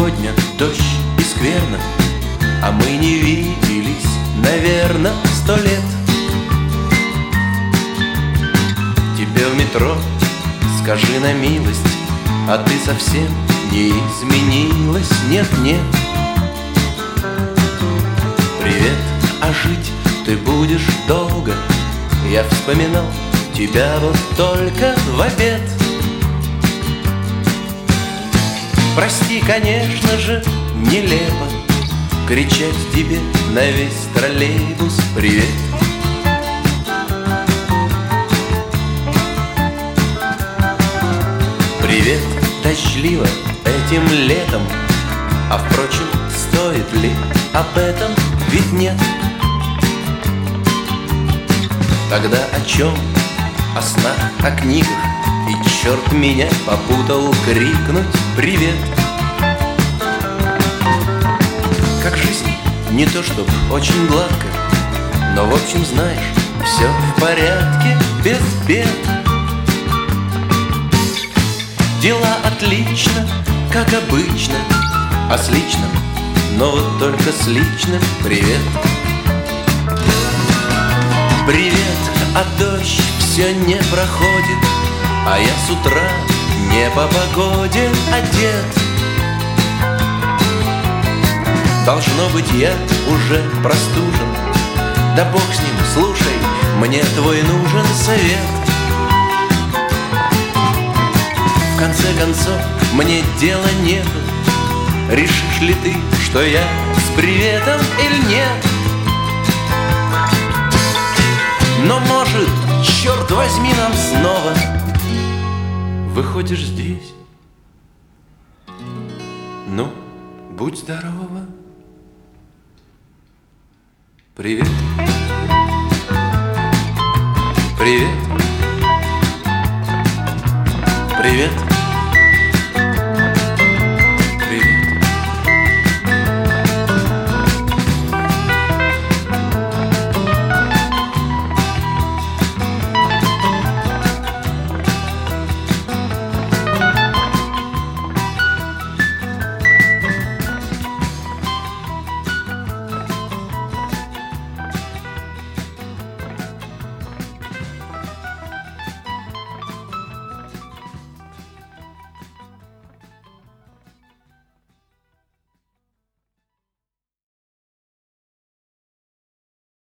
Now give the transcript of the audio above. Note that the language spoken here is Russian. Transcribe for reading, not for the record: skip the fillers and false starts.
Сегодня дождь и скверно, а мы не виделись, наверно, 100 лет. Тебе в метро скажи на милость, а ты совсем не изменилась, нет-нет. Привет, а жить ты будешь долго, я вспоминал тебя вот только в обед. Прости, конечно же, нелепо кричать тебе на весь троллейбус привет. Привет, дождливо этим летом, а впрочем, стоит ли об этом, ведь нет. Тогда о чем? О снах, о книгах, и черт меня попутал крикнуть привет. Как жизнь, не то чтоб очень гладко, но в общем знаешь, все в порядке, без бед. Дела отлично, как обычно, а с личным, но вот только с личным привет. Привет, а дождь все не проходит, а я с утра не по погоде одет. Должно быть, я уже простужен, да бог с ним, слушай, мне твой нужен совет. В конце концов, мне дела нету, решишь ли ты, что я с приветом или нет. Но может, черт возьми, нам снова выходишь здесь. Ну, будь здорова. Привет. Привет.